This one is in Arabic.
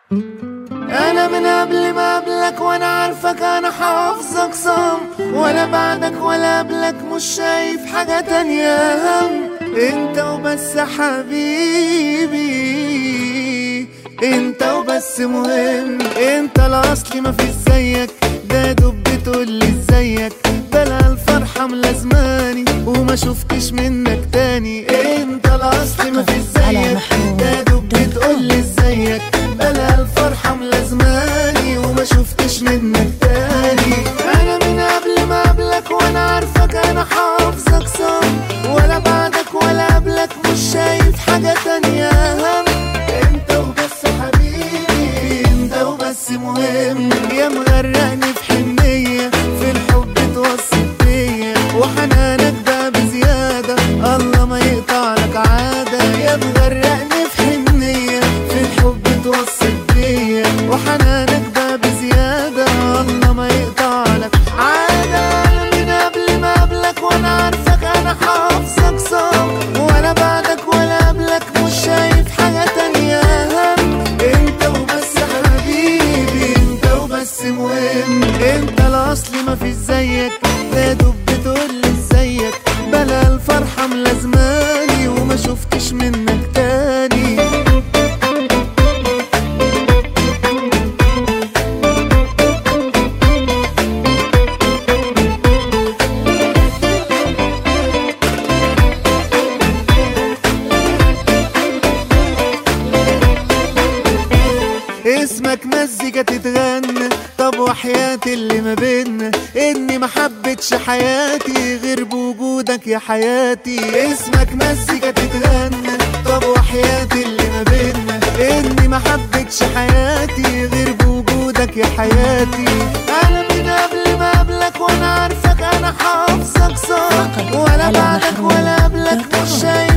انا من قبل ما قبلك وانا عارفك، انا حافظك صم، ولا بعدك ولا قبلك مش شايف حاجة تانية هم. انت وبس حبيبي، انت وبس مهم، انت الاصلي مفيش زيك، ده دب بتقولي ازيك، بلا الفرحة ملازماني وما شفتش منك تاني. انت الاصلي مفيش زيك، ده دب بتقولي ازيك، بلا الفرحة ملازماني وما شفتش منك تاني. انا من قبل ما قبلك وانا عارفك، انا حافظك صم، ولا بعدك ولا قبلك مش شايف حاجة تانية هم. انت وبس حبيبي، انت وبس مهم، يا مغرقني في حنية، في الحب توصل بيا، وحنانك ده بزيادة الله ما يقطع لك عادة. يا مغرقني في حنية، في الحب توصل بيا، وحنانك ده بزيادة الله ما يقطع لك عادة. انا من قبل ما قبلك وانا عارفك، انا حافظك صم، ولا بعدك ولا قبلك مش شايف حاجة تانية هم. انت وبس حبيبي، انت وبس مهم، انت الاصلي مفيش زيك، ده دب بتقولي ازيك، بلا الفرحة ملازماني وما شفتش منك تاني. اسمك مزيكا تتغنى، طب وحياتي اللي ما بينا، اني ما حبتش حياتي غير بوجودك يا حياتي. اسمك مزيكا تتغنى، طب وحياتي اللي ما بينا، اني ما حبتش حياتي غير بوجودك يا حياتي. انا من قبل ما قبلك وانا عارفك، انا حافظك صم، ولا بعدك ولا قبلك مش شايف